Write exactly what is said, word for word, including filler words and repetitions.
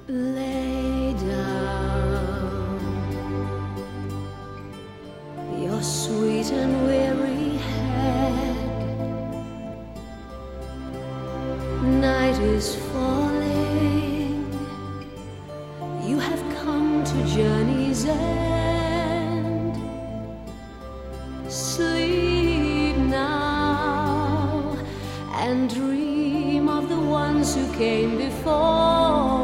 Lay down your sweet and weary head. Night is falling. You have come to journey's end. Sleep now and dream of the ones who came before.